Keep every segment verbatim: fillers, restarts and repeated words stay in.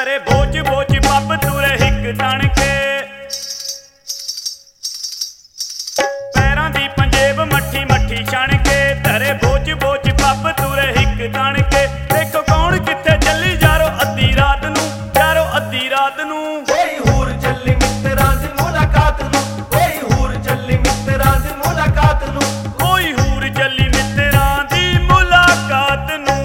ਧਰੇ ਬੋਝ ਬੋਝ ਪੱਬ ਤੁਰੇ ਹਿੱਕ ਤਣ ਕੇ ਪੈਰਾਂ ਦੀ ਪੰਜੇਬ ਮੱਠੀ ਮੱਠੀ ਛਣ ਕੇ ਧਰੇ ਬੋਝ ਬੋਝ ਪੱਬ ਤੁਰੇ ਹਿੱਕ ਤਣ ਕੇ ਦੇਖੋ ਕੌਣ ਕਿੱਥੇ ਚੱਲੀ ਯਾਰੋ ਅੱਧੀ ਰਾਤ ਨੂੰ ਯਾਰੋ ਅੱਧੀ ਰਾਤ ਨੂੰ ਕੋਈ ਹੂਰ ਚੱਲੀ ਮਿੱਤਰਾਂ ਦੀ ਮੁਲਾਕਾਤ ਨੂੰ ਕੋਈ ਹੂਰ ਚੱਲੀ ਮਿੱਤਰਾਂ ਦੀ ਮੁਲਾਕਾਤ ਨੂੰ ਕੋਈ ਹੂਰ ਚੱਲੀ ਮਿੱਤਰਾਂ ਦੀ ਮੁਲਾਕਾਤ ਨੂੰ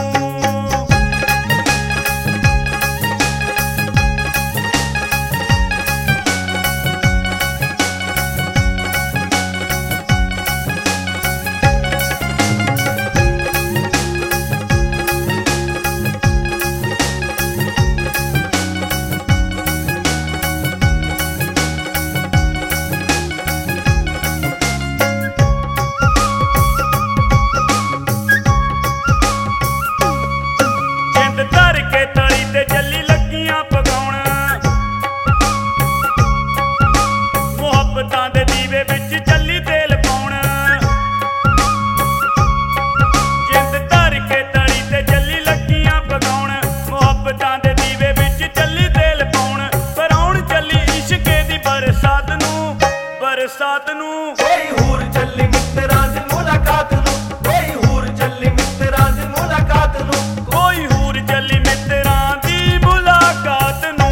ਬਰਸਾਤ ਨੂੰ ਕੋਈ ਹੂਰ ਚੱਲੀ ਮਿੱਤਰਾਂ ਦੀ ਮੁਲਾਕਾਤ ਨੂੰ ਕੋਈ ਹੂਰ ਚੱਲੀ ਮਿੱਤਰਾਂ ਦੀ ਮੁਲਾਕਾਤ ਨੂੰ ਕੋਈ ਹੂਰ ਚੱਲੀ ਮਿੱਤਰਾਂ ਦੀ ਮੁਲਾਕਾਤ ਨੂੰ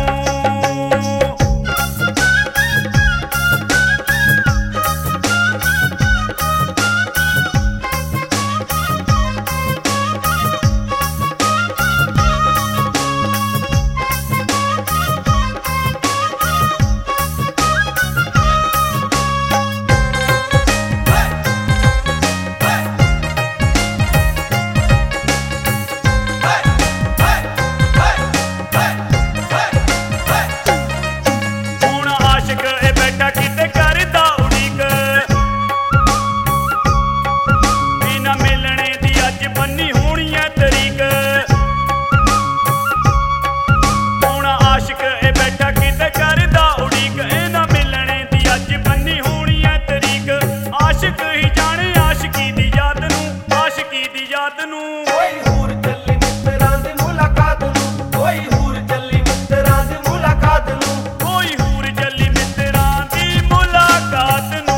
ਕੋਈ ਹੂਰ ਚੱਲੀ ਮਿੱਤਰਾਂ ਦੀ ਮੁਲਾਕਾਤ ਨੂੰ ਕੋਈ ਹੂਰ ਚੱਲੀ ਮਿੱਤਰਾਂ ਦੀ ਮੁਲਾਕਾਤ ਨੂੰ ਕੋਈ ਹੂਰ ਚੱਲੀ ਮਿੱਤਰਾਂ ਦੀ ਮੁਲਾਕਾਤ ਨੂੰ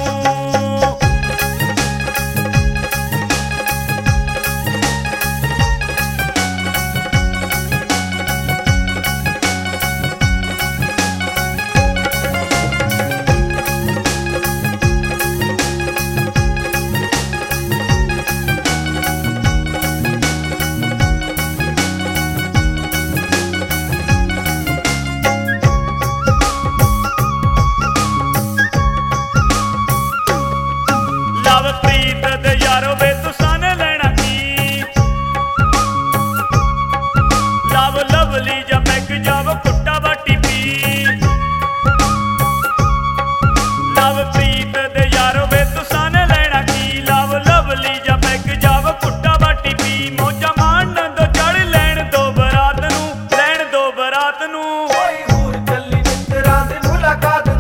ਲਵਲੀ ਜਾਂ ਪੈਗ ਜਾਵ ਕੁੱਟਾ ਬਾਟੀ ਪੀ ਲਵ ਪ੍ਰੀਤ ਦੇ ਯਾਰੋ ਵੇ ਤੁਸਾਂ ਨੇ ਲੈਣਾ ਕੀ ਲਵ ਲਵਲੀ ਜਾਂ ਪੈਗ ਜਾਵ ਕੁੱਟਾ ਬਾਟੀ ਪੀ ਮੌਜਾਂ ਮਾਣਨ ਦੋ ਚੜ ਲੈਣ ਦੋ ਬਰਾਤ ਨੂੰ ਲੈਣ ਦੋ ਬਰਾਤ ਨੂੰ ਕੋਈ ਹੂਰ ਚੱਲੀ ਮਿੱਤਰਾਂ ਦੀ ਮੁਲਾਕਾਤ